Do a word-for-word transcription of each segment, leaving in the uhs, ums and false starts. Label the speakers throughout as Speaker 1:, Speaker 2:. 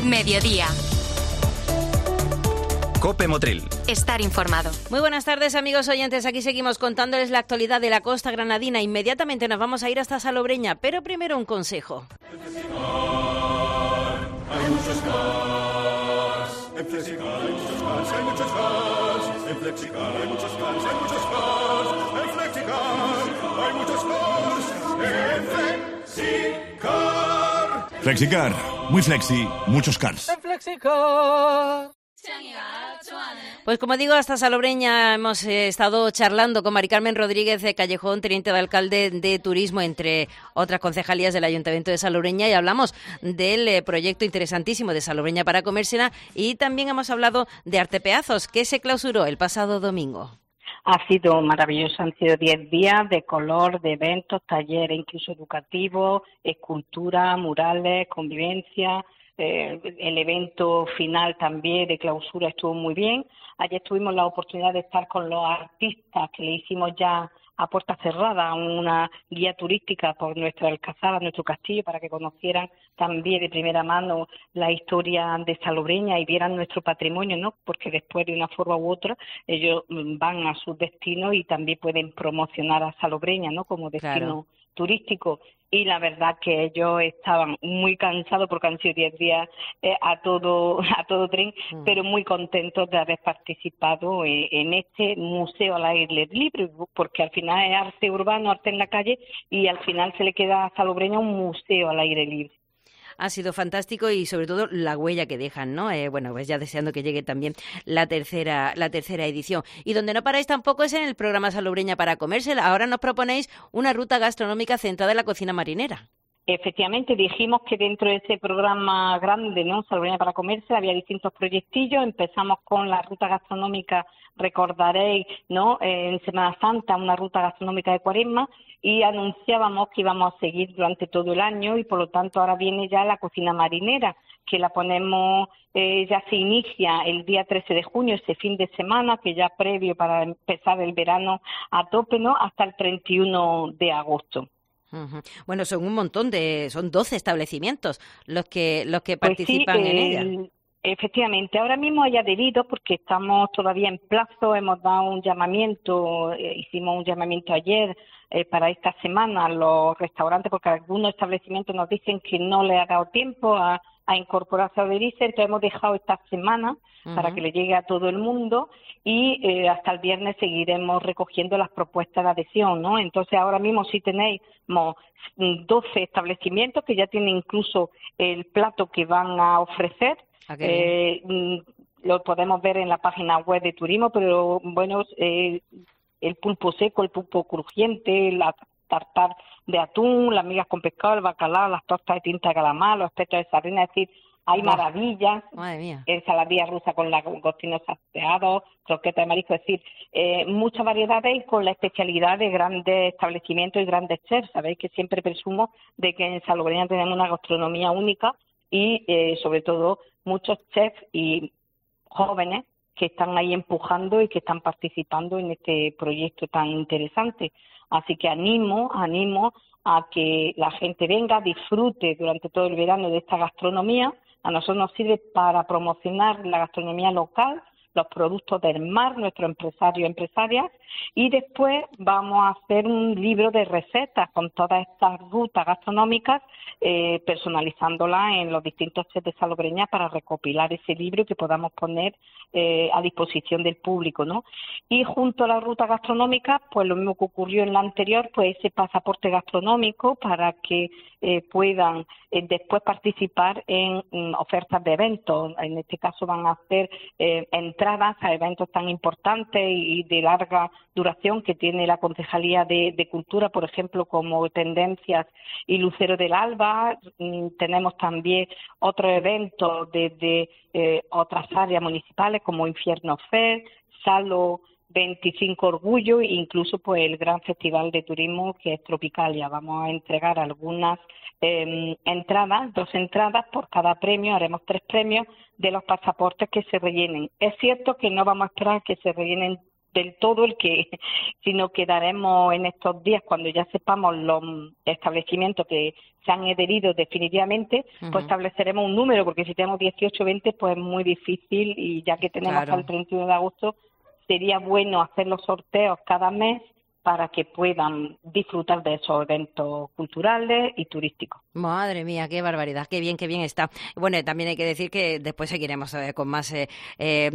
Speaker 1: Mediodía.
Speaker 2: COPE Motril.
Speaker 1: Estar informado.
Speaker 3: Muy buenas tardes, amigos oyentes. Aquí seguimos contándoles la actualidad de la costa granadina. Inmediatamente nos vamos a ir hasta Salobreña, pero primero un consejo.
Speaker 4: Hay muchos cars. En Flexicar hay muchos cars, hay muchos cars. En Flexicar hay muchos cars, hay muchos cars. En Flexicar hay muchos cars. En Flexicar.
Speaker 5: Flexicar, muy flexi, muchos cars.
Speaker 3: En Flexicar. Pues como digo, hasta Salobreña hemos eh, estado charlando con Mari Carmen Rodríguez de Callejón, teniente de alcalde de Turismo, entre otras concejalías del Ayuntamiento de Salobreña, y hablamos del eh, proyecto interesantísimo de Salobreña para comérsela, y también hemos hablado de Artepeazos, que se clausuró el pasado domingo.
Speaker 6: Ha sido maravilloso, han sido diez días de color, de eventos, talleres incluso educativos, escultura, murales, convivencia. Eh, el evento final también de clausura estuvo muy bien. Ayer tuvimos la oportunidad de estar con los artistas que le hicimos ya a puerta cerrada una guía turística por nuestra alcazaba, nuestro castillo, para que conocieran también de primera mano la historia de Salobreña y vieran nuestro patrimonio, ¿no? Porque después, de una forma u otra, ellos van a sus destinos y también pueden promocionar a Salobreña, ¿no? Como destino claro. turístico. Y la verdad que ellos estaban muy cansados porque han sido diez días eh, a todo a todo tren, mm. pero muy contentos de haber participado eh, en este museo al aire libre, porque al final es arte urbano, arte en la calle, y al final se le queda a Salobreña un museo al aire libre.
Speaker 3: Ha sido fantástico y sobre todo la huella que dejan, ¿no? Eh, bueno, pues ya deseando que llegue también la tercera la tercera edición. Y donde no paráis tampoco es en el programa Salobreña para comérsela. Ahora nos proponéis una ruta gastronómica centrada en la cocina marinera.
Speaker 6: Efectivamente, dijimos que dentro de ese programa grande, ¿no? Salobreña para comerse, había distintos proyectillos. Empezamos con la ruta gastronómica, recordaréis, ¿no? Eh, en Semana Santa, una ruta gastronómica de Cuaresma, y anunciábamos que íbamos a seguir durante todo el año, y por lo tanto ahora viene ya la cocina marinera, que la ponemos, eh, ya se inicia el día trece de junio, ese fin de semana, que ya previo para empezar el verano a tope, ¿no? Hasta el treinta y uno de agosto.
Speaker 3: Uh-huh. Bueno, son un montón de, son doce establecimientos los que los que participan
Speaker 6: pues sí,
Speaker 3: en
Speaker 6: eh,
Speaker 3: ella.
Speaker 6: Efectivamente, ahora mismo hay adheridos porque estamos todavía en plazo, hemos dado un llamamiento, eh, hicimos un llamamiento ayer eh, para esta semana a los restaurantes, porque algunos establecimientos nos dicen que no les ha dado tiempo a, a incorporarse a adherirse, entonces hemos dejado esta semana uh-huh. para que le llegue a todo el mundo, y eh, hasta el viernes seguiremos recogiendo las propuestas de adhesión, ¿no? Entonces ahora mismo sí tenéis doce establecimientos que ya tienen incluso el plato que van a ofrecer. Okay. Eh, lo podemos ver en la página web de turismo, pero bueno, eh, el pulpo seco, el pulpo crujiente, la tartar de atún, las migas con pescado, el bacalao, las tostas de tinta de calamar, los pechos de sardina, es decir, hay oh. maravillas, ensaladilla rusa con langostinos salteados, croquetas de marisco, es decir, eh, muchas variedades, y con la especialidad de grandes establecimientos y grandes chefs. Sabéis que siempre presumo de que en Salobreña tenemos una gastronomía única, y eh, sobre todo muchos chefs y jóvenes que están ahí empujando y que están participando en este proyecto tan interesante. Así que animo, animo a que la gente venga, disfrute durante todo el verano de esta gastronomía. A nosotros nos sirve para promocionar la gastronomía local, los productos del mar, nuestros empresarios y empresarias, y después vamos a hacer un libro de recetas con todas estas rutas gastronómicas, eh, personalizándolas en los distintos chefs de Salobreña para recopilar ese libro y que podamos poner eh, a disposición del público, ¿no? Y junto a la ruta gastronómica, pues lo mismo que ocurrió en la anterior, pues ese pasaporte gastronómico para que eh, puedan eh, después participar en mm, ofertas de eventos. En este caso van a hacer eh, entradas a eventos tan importantes y de larga duración que tiene la Concejalía de, de Cultura, por ejemplo, como Tendencias y Lucero del Alba. Mm, tenemos también otros eventos desde eh, otras áreas municipales como Infierno Fest, Salo veinticinco Orgullo, e incluso pues el gran festival de turismo que es Tropicalia. Vamos a entregar algunas eh, entradas, dos entradas por cada premio, haremos tres premios de los pasaportes que se rellenen. Es cierto que no vamos a esperar que se rellenen del todo el que, sino que daremos en estos días, cuando ya sepamos los establecimientos que se han adherido definitivamente, uh-huh. pues estableceremos un número, porque si tenemos dieciocho o veinte, pues es muy difícil, y ya que tenemos
Speaker 3: claro.
Speaker 6: hasta el treinta y uno de agosto, sería bueno hacer los sorteos cada mes para que puedan disfrutar de esos eventos culturales y turísticos.
Speaker 3: Madre mía, qué barbaridad, qué bien, qué bien está. Bueno, también hay que decir que después seguiremos eh, con más eh, eh,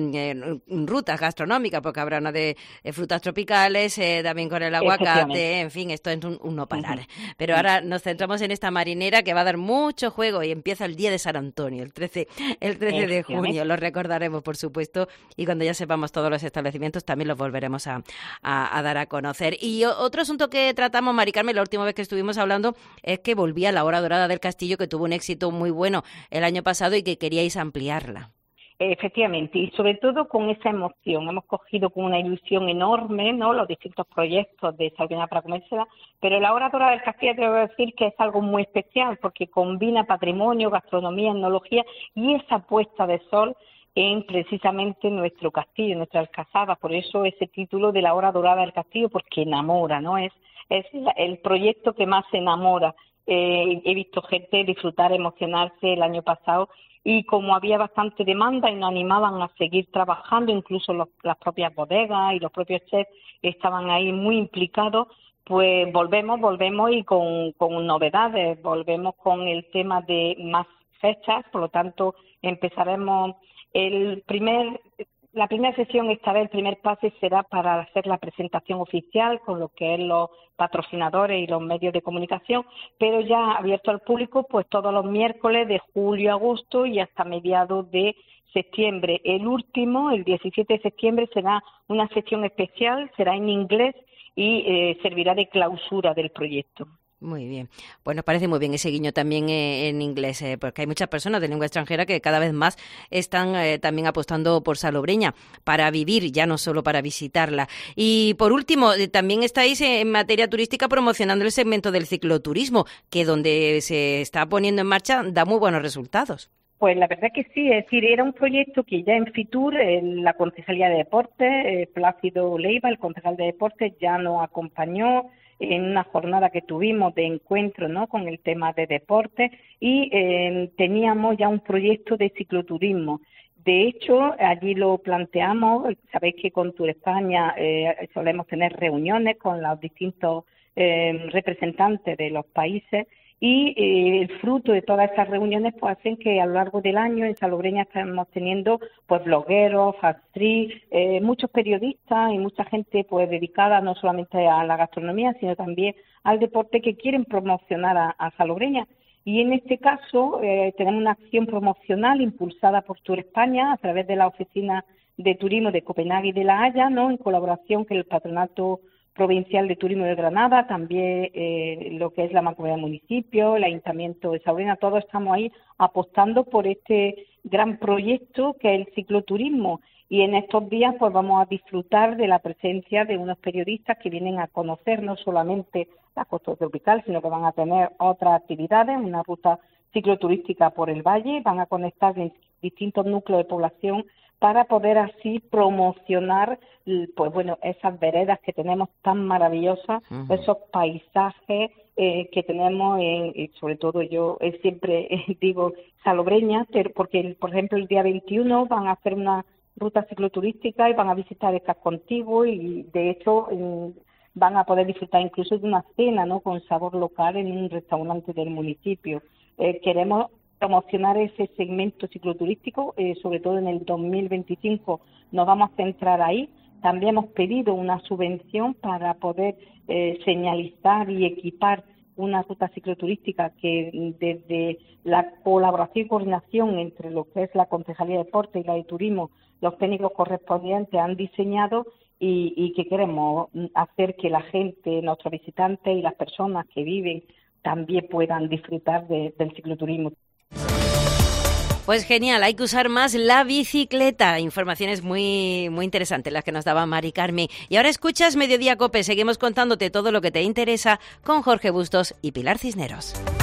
Speaker 3: rutas gastronómicas, porque habrá una de eh, frutas tropicales, eh, también con el aguacate, en fin, esto es un, un no parar. Uh-huh. Pero ahora nos centramos en esta marinera que va a dar mucho juego, y empieza el día de San Antonio, el trece, el trece de junio, lo recordaremos, por supuesto, y cuando ya sepamos todos los establecimientos también los volveremos a, a, a dar a conocer. Y otro asunto que tratamos, Mari Carmen, la última vez que estuvimos hablando, es que volvía la Hora Dorada del Castillo, que tuvo un éxito muy bueno el año pasado y que queríais ampliarla.
Speaker 6: Efectivamente, y sobre todo con esa emoción. Hemos cogido con una ilusión enorme, ¿no?, los distintos proyectos de Salobreña para comérsela, pero la Hora Dorada del Castillo, te voy a decir que es algo muy especial, porque combina patrimonio, gastronomía, etnología y esa puesta de sol en precisamente nuestro castillo, nuestra alcazaba. Por eso ese título de la Hora Dorada del Castillo, porque enamora, ¿no? Es, es el proyecto que más enamora. Eh, he visto gente disfrutar, emocionarse el año pasado, y como había bastante demanda y nos animaban a seguir trabajando, incluso los, las propias bodegas y los propios chefs estaban ahí muy implicados, pues volvemos, volvemos y con, con novedades, volvemos con el tema de más fechas, por lo tanto empezaremos el primer... La primera sesión, esta vez el primer pase será para hacer la presentación oficial con lo que es los patrocinadores y los medios de comunicación, pero ya abierto al público pues todos los miércoles de julio a agosto y hasta mediados de septiembre. El último, el diecisiete de septiembre, será una sesión especial, será en inglés y eh, servirá de clausura del proyecto.
Speaker 3: Muy bien. Pues nos parece muy bien ese guiño también eh, en inglés, eh, porque hay muchas personas de lengua extranjera que cada vez más están eh, también apostando por Salobreña para vivir, ya no solo para visitarla. Y por último, eh, también estáis eh, en materia turística promocionando el segmento del cicloturismo, que donde se está poniendo en marcha da muy buenos resultados.
Speaker 6: Pues la verdad que sí, es decir, era un proyecto que ya en Fitur, en la Concejalía de Deportes, eh, Plácido Leiva, el concejal de Deportes, ya nos acompañó en una jornada que tuvimos de encuentro, ¿no?, con el tema de deporte, y eh, teníamos ya un proyecto de cicloturismo. De hecho, allí lo planteamos. Sabéis que con Tour España eh, solemos tener reuniones con los distintos eh, representantes de los países, y eh, el fruto de todas esas reuniones pues hacen que a lo largo del año en Salobreña estamos teniendo pues blogueros, actriz, eh, muchos periodistas y mucha gente pues dedicada no solamente a la gastronomía sino también al deporte, que quieren promocionar a, a Salobreña. Y en este caso eh, tenemos una acción promocional impulsada por Tour España a través de la Oficina de Turismo de Copenhague y de La Haya, ¿no?, en colaboración con el Patronato Provincial de Turismo de Granada, también eh, lo que es la Mancomunidad de Municipios, el Ayuntamiento de Salobreña. Todos estamos ahí apostando por este gran proyecto que es el cicloturismo, y en estos días pues vamos a disfrutar de la presencia de unos periodistas que vienen a conocer no solamente la costa tropical, sino que van a tener otras actividades, una ruta cicloturística por el valle, van a conectar distintos núcleos de población para poder así promocionar pues bueno esas veredas que tenemos tan maravillosas, uh-huh. esos paisajes eh, que tenemos, en, y sobre todo yo eh, siempre eh, digo Salobreña, porque por ejemplo el día veintiuno van a hacer una ruta cicloturística y van a visitar el casco antiguo, y de hecho eh, van a poder disfrutar incluso de una cena, ¿no?, con sabor local en un restaurante del municipio. Eh, queremos promocionar ese segmento cicloturístico, eh, sobre todo en el dos mil veinticinco nos vamos a centrar ahí. También hemos pedido una subvención para poder eh, señalizar y equipar una ruta cicloturística que desde la colaboración y coordinación entre lo que es la Concejalía de Deportes y la de Turismo, los técnicos correspondientes han diseñado, y, y que queremos hacer que la gente, nuestros visitantes y las personas que viven también puedan disfrutar de, del cicloturismo.
Speaker 3: Pues genial, hay que usar más la bicicleta. Informaciones muy muy interesantes las que nos daba Mari Carmen. Y ahora escuchas Mediodía COPE, seguimos contándote todo lo que te interesa con Jorge Bustos y Pilar Cisneros.